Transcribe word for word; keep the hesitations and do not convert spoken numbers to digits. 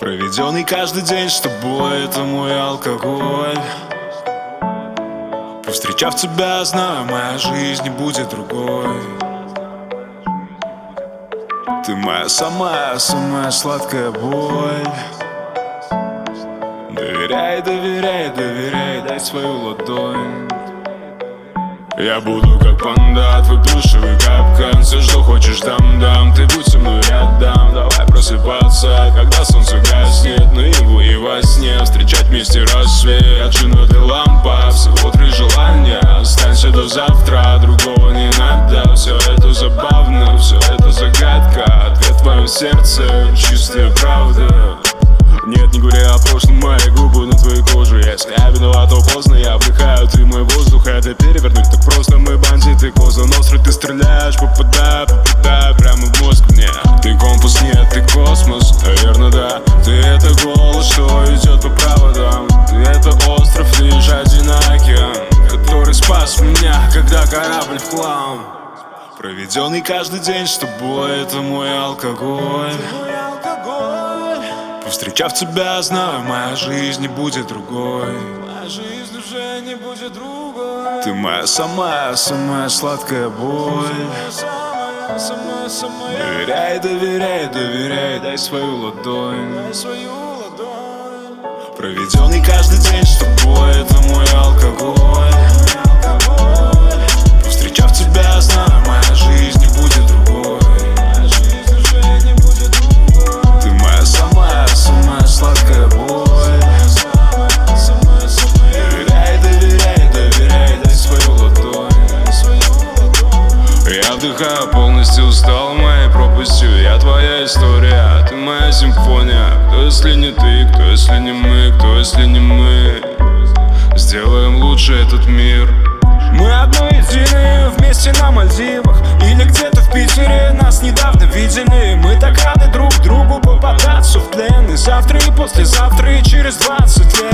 Проведенный каждый день с тобой — это мой алкоголь. Повстречав тебя, знаю, моя жизнь не будет другой. Ты моя самая, самая сладкая боль. Доверяй, доверяй, доверяй, дай свою ладонь. Я буду как панда, твой плюшевый капкан. Все, что хочешь, дам-дам, ты будь со мной рядом. Давай просыпаться, когда солнце гаснет, наяву и во сне встречать вместе рассвет. Отжина ты лампа, всего три желания. Останься до завтра, другого не надо. Все это забавно, все это загадка. Ответ в твоем сердце, чистая правда. Нет, не говоря о прошлом, мои губы на твоей коже. Если я виноват, то поздно, я вдыхаю, ты мой воздух. Это перевернуть так просто, мы бандиты, коза ностры. Ты стреляешь, попадаю, попадаю прямо в мозг мне. Ты компас, нет, ты космос, наверное, да. Ты это голос, что идет по проводам. Ты это остров, лишь один океан, который спас меня, когда корабль в хлам. Проведенный каждый день с тобой — это мой алкоголь. Повстречав тебя, знаю, моя жизнь не будет другой. Моя жизнь уже не будет другой. Ты моя самая, самая сладкая боль. Самая, самая, самая. Доверяй, доверяй, доверяй, дай свою ладонь. Дай свою ладонь. Проведенный каждый день с тобой — это мой алкоголь. Повстречав тебя, знаю, моя жизнь не будет другой. Моя жизнь уже не будет другой. Ты моя самая, самая сладкая боль. Доверяй, доверяй, доверяй, дай свою ладонь. Я вдыхаю, полностью устал моей пропастью. Я твоя история, ты моя симфония. Кто если не ты, кто если не мы, кто если не мы. Сделаем лучше этот мир. Мы одно единое, вместе на Мальдивах или где-то в Питере. Нас недавно видели. Мы так рады друг другу попадаться в плен. И завтра, и послезавтра, и через двадцать лет